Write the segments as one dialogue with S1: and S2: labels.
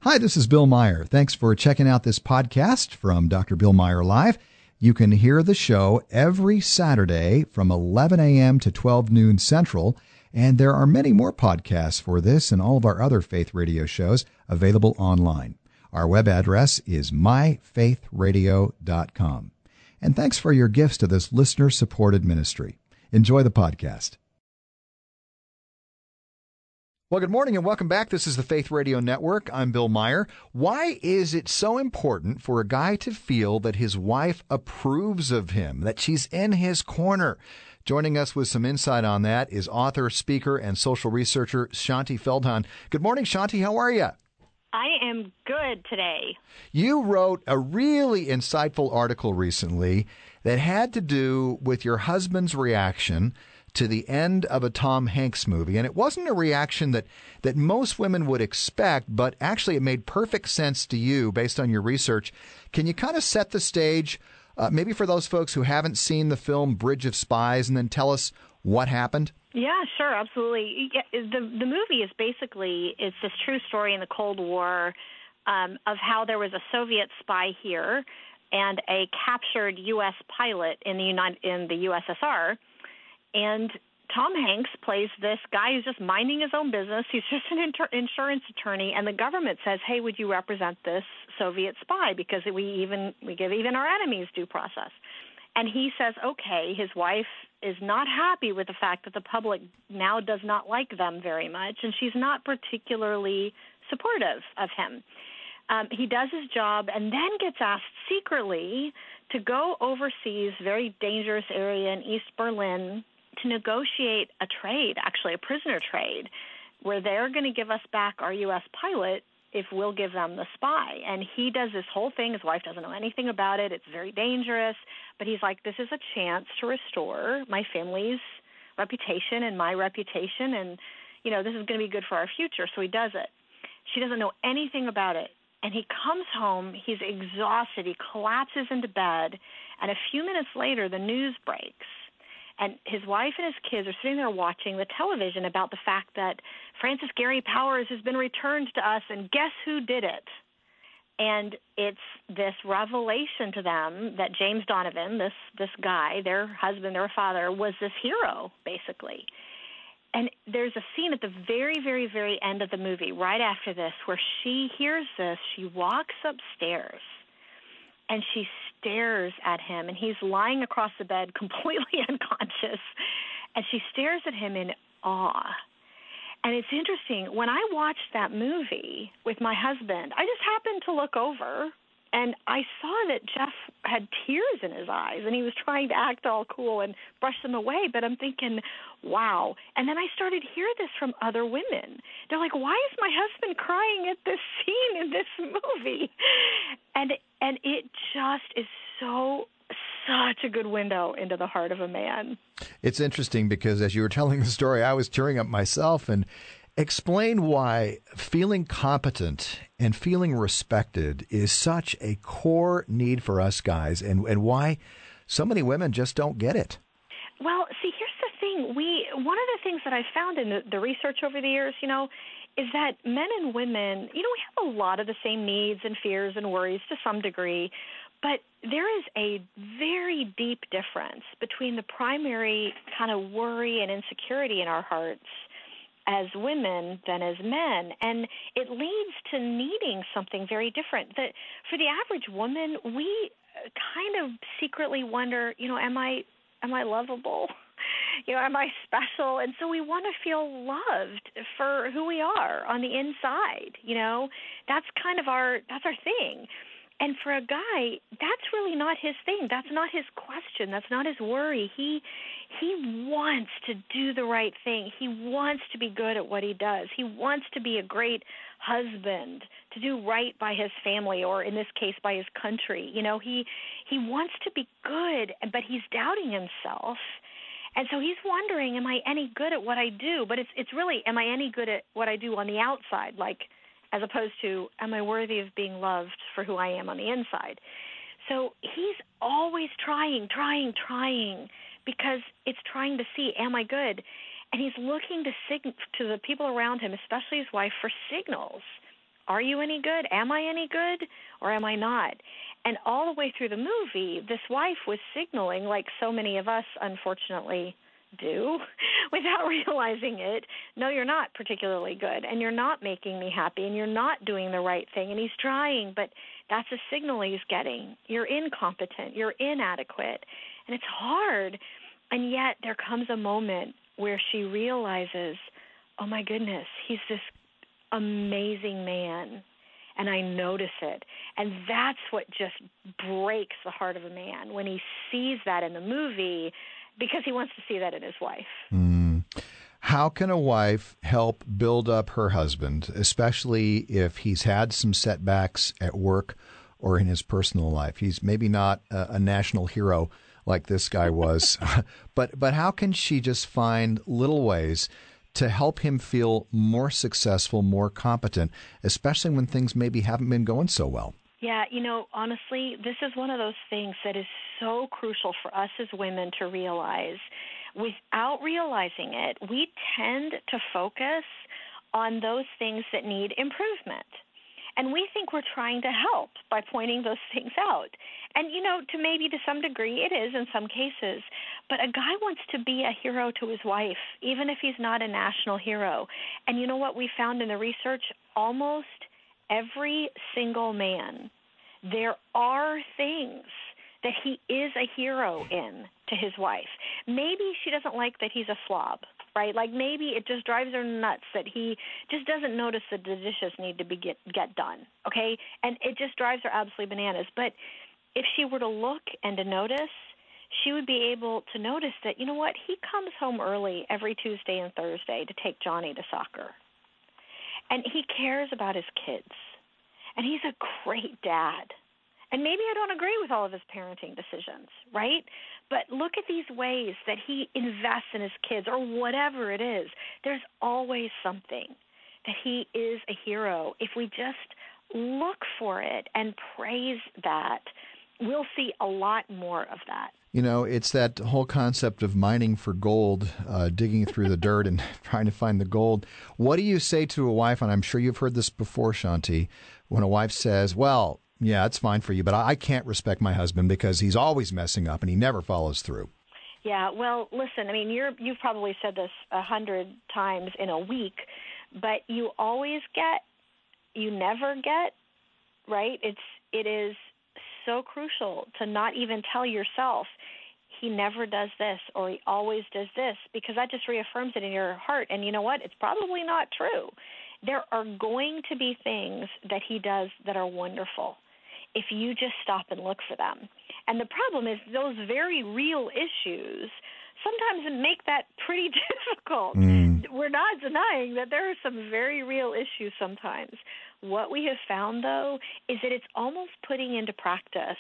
S1: Hi, this is Bill Meyer. Thanks for checking out this podcast from Dr. Bill Meyer Live. You can hear the show every Saturday from 11 a.m. to 12 noon Central, and there are many more podcasts for this and all of our other faith radio shows available online. Our web address is myfaithradio.com. And thanks for your gifts to this listener-supported ministry. Enjoy the podcast. Well, good morning and welcome back. This is the Faith Radio Network. I'm Bill Meyer. Why is it so important for a guy to feel that his wife approves of him, that she's in his corner? Joining us with some insight on that is author, speaker, and social researcher Shaunti Feldhahn. Good morning, Shaunti. How are you?
S2: I am good today.
S1: You wrote a really insightful article recently that had to do with your husband's reaction to the end of a Tom Hanks movie. And it wasn't a reaction that most women would expect, but actually it made perfect sense to you based on your research. Can you kind of set the stage, maybe for those folks who haven't seen the film Bridge of Spies, and then tell us what happened?
S2: Yeah, sure, absolutely. The movie is basically, it's this true story in the Cold War of how there was a Soviet spy here and a captured U.S. pilot in the USSR. And Tom Hanks plays this guy who's just minding his own business. He's just an insurance attorney, and the government says, "Hey, would you represent this Soviet spy? Because we give even our enemies due process." And he says, okay. His wife is not happy with the fact that the public now does not like them very much, and she's not particularly supportive of him. He does his job and then gets asked secretly to go overseas, very dangerous area in East Berlin, to negotiate a trade, actually a prisoner trade, where they're going to give us back our U.S. pilot if we'll give them the spy. And he does this whole thing. His wife doesn't know anything about it. It's very dangerous. But he's like, this is a chance to restore my family's reputation and my reputation, and, you know, this is going to be good for our future. So he does it. She doesn't know anything about it. And he comes home. He's exhausted. He collapses into bed. And a few minutes later, the news breaks. And his wife and his kids are sitting there watching the television about the fact that Francis Gary Powers has been returned to us, and guess who did it? And it's this revelation to them that James Donovan, this guy, their husband, their father, was this hero, basically. And there's a scene at the very, very, very end of the movie, right after this, where she hears this. She walks upstairs, and she stares at him, and he's lying across the bed completely unconscious, and she stares at him in awe. And it's interesting, when I watched that movie with my husband, I just happened to look over, and I saw that Jeff had tears in his eyes, and he was trying to act all cool and brush them away, but I'm thinking, wow. And then I started to hear this from other women. They're like, why is my husband crying at this scene in this movie? And it just is such a good window into the heart of a man.
S1: It's interesting because as you were telling the story, I was tearing up myself. And explain why feeling competent and feeling respected is such a core need for us guys, and why so many women just don't get it.
S2: Well, see, here's the thing. One of the things that I've found in the research over the years, is that men and women, we have a lot of the same needs and fears and worries to some degree, but there is a very deep difference between the primary kind of worry and insecurity in our hearts as women than as men, and it leads to needing something very different. That for the average woman, we kind of secretly wonder, am I lovable? Am I special? And so we want to feel loved for who we are on the inside. That's that's our thing. And for a guy, that's really not his thing. That's not his question. That's not his worry. He wants to do the right thing. He wants to be good at what he does. He wants to be a great husband, to do right by his family, or in this case, by his country. He wants to be good, but he's doubting himself. And so he's wondering, am I any good at what I do? But it's really, am I any good at what I do on the outside? As opposed to, am I worthy of being loved for who I am on the inside? So he's always trying, because it's trying to see, am I good? And he's looking to the people around him, especially his wife, for signals Are you any good? Am I any good? Or am I not? And all the way through the movie, this wife was signaling, like so many of us, unfortunately, do without realizing it, no, you're not particularly good, and you're not making me happy, and you're not doing the right thing. And he's trying, but that's a signal he's getting. You're incompetent. You're inadequate. And it's hard. And yet there comes a moment where she realizes, oh, my goodness, he's this amazing man, and I notice it. And that's what just breaks the heart of a man when he sees that in the movie, because he wants to see that in his wife.
S1: How can a wife help build up her husband, especially if he's had some setbacks at work or in his personal life? He's maybe not a national hero like this guy was, but how can she just find little ways to help him feel more successful, more competent, especially when things maybe haven't been going so well?
S2: Yeah, honestly, this is one of those things that is so crucial for us as women to realize. Without realizing it, we tend to focus on those things that need improvement. And we think we're trying to help by pointing those things out. And, to some degree, it is in some cases. But a guy wants to be a hero to his wife, even if he's not a national hero. And you know what we found in the research? Almost every single man, there are things that he is a hero in to his wife. Maybe she doesn't like that he's a slob, right? Like maybe it just drives her nuts that he just doesn't notice that the dishes need to be get done, okay? And it just drives her absolutely bananas. But if she were to look and to notice, she would be able to notice that, you know what, he comes home early every Tuesday and Thursday to take Johnny to soccer. And he cares about his kids. And he's a great dad. And maybe I don't agree with all of his parenting decisions, right? But look at these ways that he invests in his kids or whatever it is. There's always something that he is a hero. If we just look for it and praise that, we'll see a lot more of that.
S1: It's that whole concept of mining for gold, digging through the dirt and trying to find the gold. What do you say to a wife, and I'm sure you've heard this before, Shanti, when a wife says, well, yeah, it's fine for you, but I can't respect my husband because he's always messing up and he never follows through.
S2: Yeah, well, listen, you've probably said this 100 times in a week, but you always get, you never get, right? It is so crucial to not even tell yourself he never does this or he always does this, because that just reaffirms it in your heart. And you know what? It's probably not true. There are going to be things that he does that are wonderful if you just stop and look for them. And the problem is those very real issues sometimes make that pretty difficult. We're not denying that there are some very real issues sometimes. What we have found, though, is that it's almost putting into practice.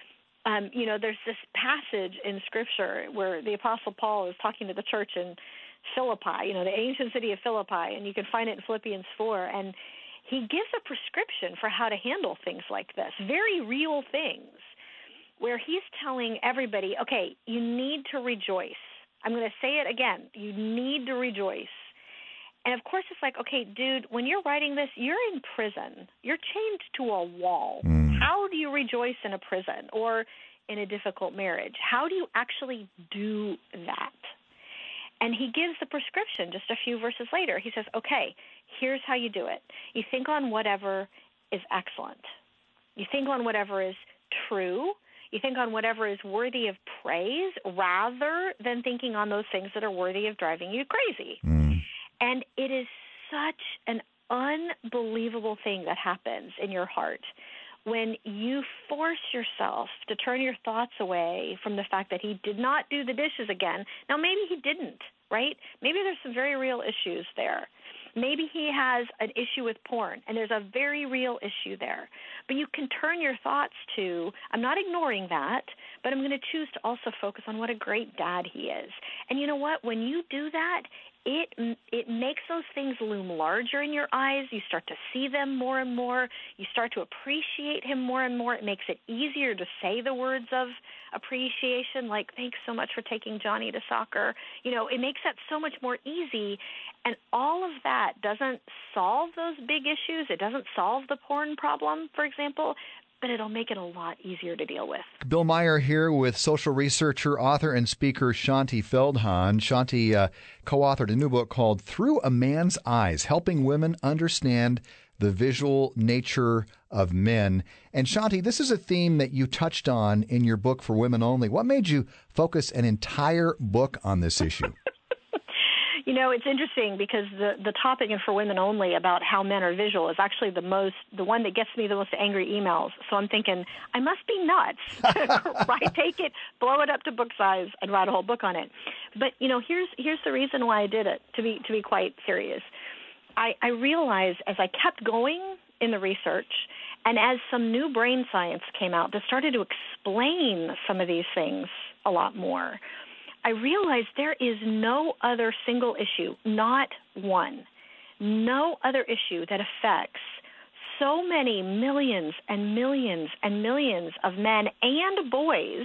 S2: There's this passage in Scripture where the Apostle Paul is talking to the church in Philippi, the ancient city of Philippi, and you can find it in Philippians 4. And he gives a prescription for how to handle things like this, very real things, where he's telling everybody, okay, you need to rejoice. I'm going to say it again. You need to rejoice. And, of course, it's like, okay, dude, when you're writing this, you're in prison. You're chained to a wall. How do you rejoice in a prison or in a difficult marriage? How do you actually do that? And he gives the prescription just a few verses later. He says, okay, here's how you do it. You think on whatever is excellent. You think on whatever is true. You think on whatever is worthy of praise rather than thinking on those things that are worthy of driving you crazy. And it is such an unbelievable thing that happens in your heart when you force yourself to turn your thoughts away from the fact that he did not do the dishes again. Now, maybe he didn't, right? Maybe there's some very real issues there. Maybe he has an issue with porn, and there's a very real issue there. But you can turn your thoughts to, I'm not ignoring that, but I'm going to choose to also focus on what a great dad he is. And you know what? When you do that, it makes those things loom larger in your eyes. You start to see them more and more. You start to appreciate him more and more. It makes it easier to say the words of appreciation, like, thanks so much for taking Johnny to soccer. It makes that so much more easy. And all of that doesn't solve those big issues. It doesn't solve the porn problem, for example, but it'll make it a lot easier to deal with.
S1: Bill Meyer here with social researcher, author, and speaker Shaunti Feldhahn. Shaunti co-authored a new book called Through a Man's Eyes, Helping Women Understand the Visual Nature of Men. And Shaunti, this is a theme that you touched on in your book For Women Only. What made you focus an entire book on this issue?
S2: It's interesting because the topic in For Women Only about how men are visual is actually the one that gets me the most angry emails. So I'm thinking, I must be nuts, right? Take it, blow it up to book size, and write a whole book on it. But here's the reason why I did it. To be quite serious, I realized as I kept going in the research, and as some new brain science came out that started to explain some of these things a lot more, I realized there is no other single issue, not one, no other issue that affects so many millions and millions and millions of men and boys,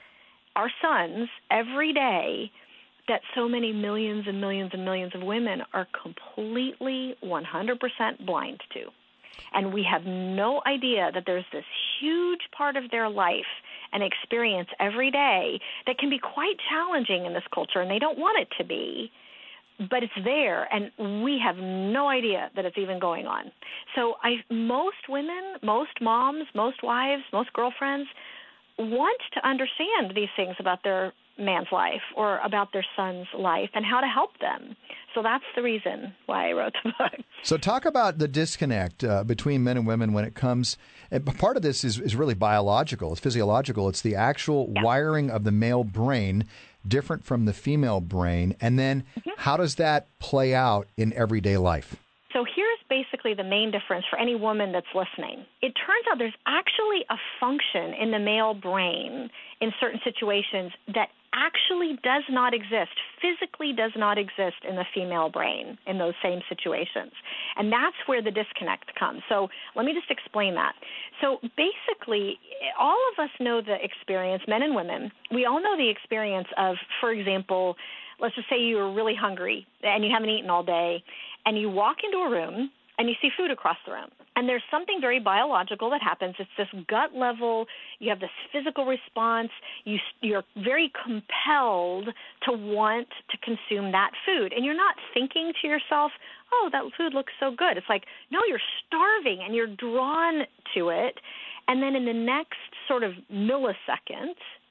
S2: our sons, every day, that so many millions and millions and millions of women are completely 100% blind to. And we have no idea that there's this huge part of their life and experience every day that can be quite challenging in this culture, and they don't want it to be, but it's there, and we have no idea that it's even going on. So most women, most moms, most wives, most girlfriends want to understand these things about their man's life or about their son's life and how to help them. So that's the reason why I wrote the book.
S1: So talk about the disconnect between men and women when it comes, and part of this is really biological, it's physiological, it's the actual wiring of the male brain different from the female brain, and then how does that play out in everyday life?
S2: So here's basically the main difference for any woman that's listening. It turns out there's actually a function in the male brain in certain situations that actually does not exist, physically does not exist in the female brain in those same situations. And that's where the disconnect comes. So let me just explain that. So basically, all of us know the experience, men and women, we all know the experience of, for example, let's just say you're really hungry and you haven't eaten all day, and you walk into a room and you see food across the room. And there's something very biological that happens. It's this gut level. You have this physical response. You're very compelled to want to consume that food. And you're not thinking to yourself, oh, that food looks so good. It's like, no, you're starving and you're drawn to it. And then in the next sort of millisecond,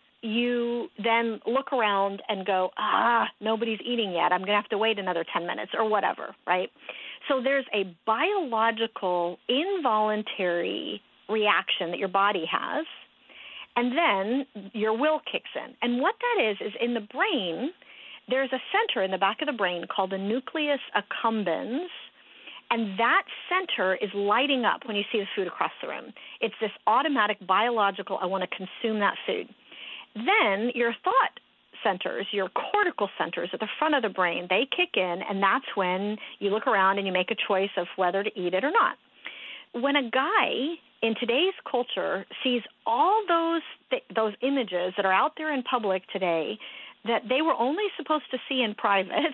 S2: you then look around and go, nobody's eating yet. I'm going to have to wait another 10 minutes or whatever, right? So there's a biological, involuntary reaction that your body has, and then your will kicks in. And what that is in the brain, there's a center in the back of the brain called the nucleus accumbens, and that center is lighting up when you see the food across the room. It's this automatic biological, I want to consume that food. Then your thought centers, your cortical centers at the front of the brain, they kick in, and that's when you look around and you make a choice of whether to eat it or not. When a guy in today's culture sees all those images that are out there in public today that they were only supposed to see in private,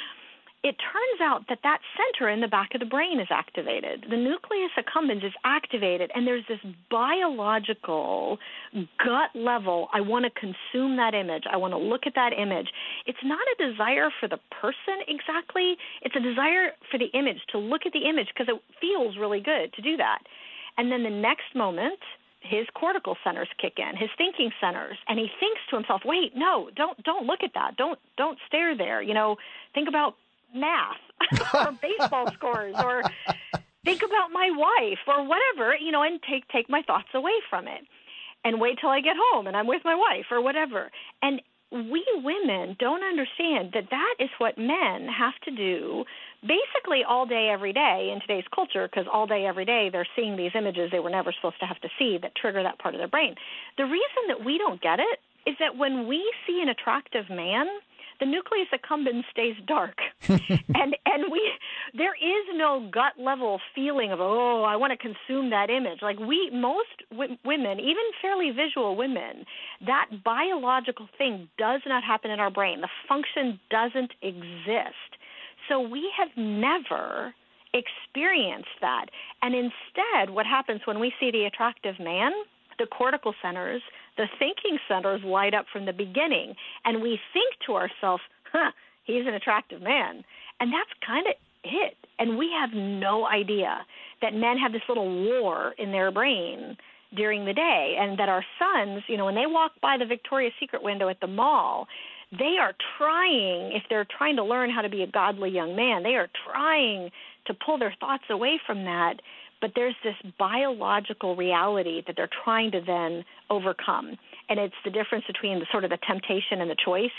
S2: it turns out that center in the back of the brain is activated. The nucleus accumbens is activated, and there's this biological gut level, I want to consume that image. I want to look at that image. It's not a desire for the person exactly. It's a desire for the image, to look at the image because it feels really good to do that. And then the next moment, his cortical centers kick in, his thinking centers, and he thinks to himself, wait, no, don't look at that. Don't stare there. Think about math or baseball scores, or think about my wife or whatever, and take my thoughts away from it and wait till I get home and I'm with my wife or whatever. And we women don't understand that is what men have to do basically all day, every day in today's culture, because all day, every day they're seeing these images they were never supposed to have to see that trigger that part of their brain. The reason that we don't get it is that when we see an attractive man, the nucleus accumbens stays dark. and there is no gut level feeling of, oh, I want to consume that image. Like most women, even fairly visual women, that biological thing does not happen in our brain. The function doesn't exist. So we have never experienced that. And instead, what happens when we see the attractive man, the cortical centers, the thinking centers light up from the beginning, and we think to ourselves, he's an attractive man. And that's kind of it. And we have no idea that men have this little war in their brain during the day, and that our sons, when they walk by the Victoria's Secret window at the mall, they are trying, if they're trying to learn how to be a godly young man, they are trying to pull their thoughts away from that. But there's this biological reality that they're trying to then overcome. And it's the difference between the temptation and the choice,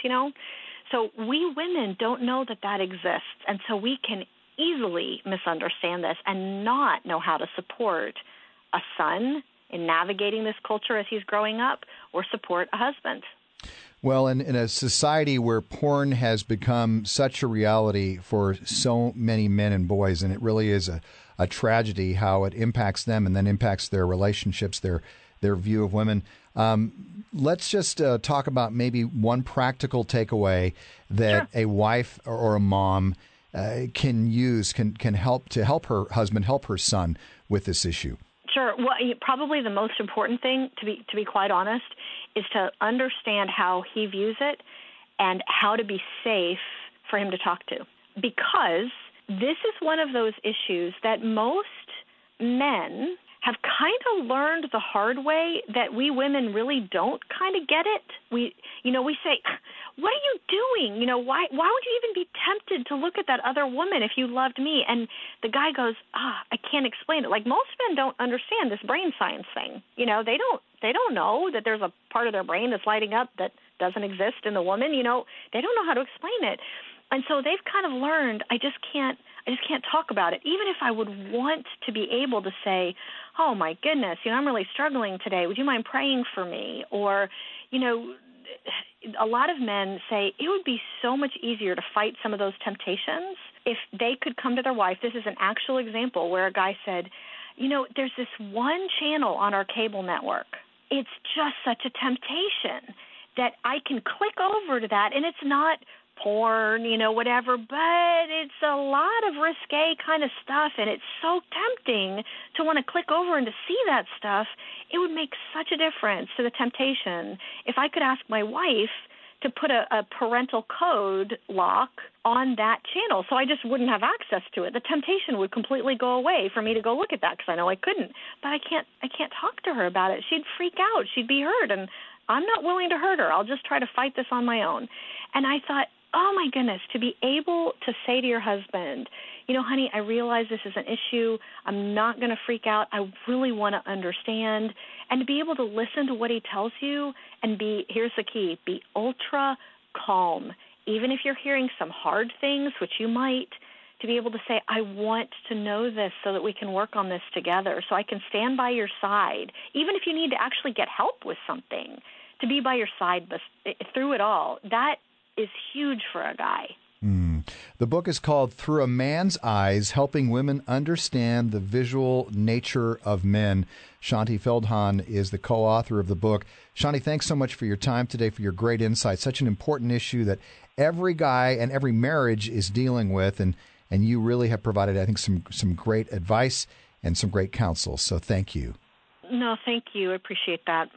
S2: So we women don't know that exists. And so we can easily misunderstand this and not know how to support a son in navigating this culture as he's growing up, or support a husband.
S1: Well, in a society where porn has become such a reality for so many men and boys, and it really is a tragedy how it impacts them and then impacts their relationships, their view of women. Let's just talk about maybe one practical takeaway that a wife or a mom can use, can help her husband, help her son with this issue.
S2: Sure. Well, probably the most important thing, to be quite honest, is to understand how he views it and how to be safe for him to talk to. Because this is one of those issues that most men have kind of learned the hard way, that we women really don't kind of get it. We say, what are you doing? Why would you even be tempted to look at that other woman if you loved me? And the guy goes, I can't explain it. Like, most men don't understand this brain science thing. They don't know that there's a part of their brain that's lighting up that doesn't exist in the woman. They don't know how to explain it. And so they've kind of learned, I just can't talk about it. Even if I would want to be able to say, oh my goodness, I'm really struggling today. Would you mind praying for me? Or, a lot of men say it would be so much easier to fight some of those temptations if they could come to their wife. This is an actual example where a guy said, there's this one channel on our cable network. It's just such a temptation that I can click over to that, and it's not porn, whatever, but it's a lot of risque kind of stuff, and it's so tempting to want to click over and to see that stuff. It would make such a difference to the temptation if I could ask my wife to put a parental code lock on that channel, so I just wouldn't have access to it. The temptation would completely go away for me to go look at that, because I know I couldn't. But I can't talk to her about it. She'd freak out. She'd be hurt, and I'm not willing to hurt her. I'll just try to fight this on my own. And I thought, oh my goodness, to be able to say to your husband, honey, I realize this is an issue. I'm not going to freak out. I really want to understand. And to be able to listen to what he tells you and here's the key, be ultra calm. Even if you're hearing some hard things, which you might, to be able to say, I want to know this so that we can work on this together, so I can stand by your side. Even if you need to actually get help with something, to be by your side through it all, that is huge for a guy.
S1: The book is called Through a Man's Eyes, Helping Women Understand the Visual Nature of Men. Shaunti Feldhahn is the co-author of the book. Shaunti, thanks so much for your time today, for your great insight. Such an important issue that every guy and every marriage is dealing with, and you really have provided, I think, some great advice and some great counsel. So thank you.
S2: No, thank you. I appreciate that.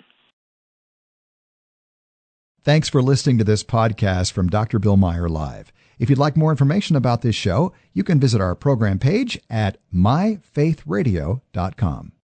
S1: Thanks for listening to this podcast from Dr. Bill Meyer Live. If you'd like more information about this show, you can visit our program page at myfaithradio.com.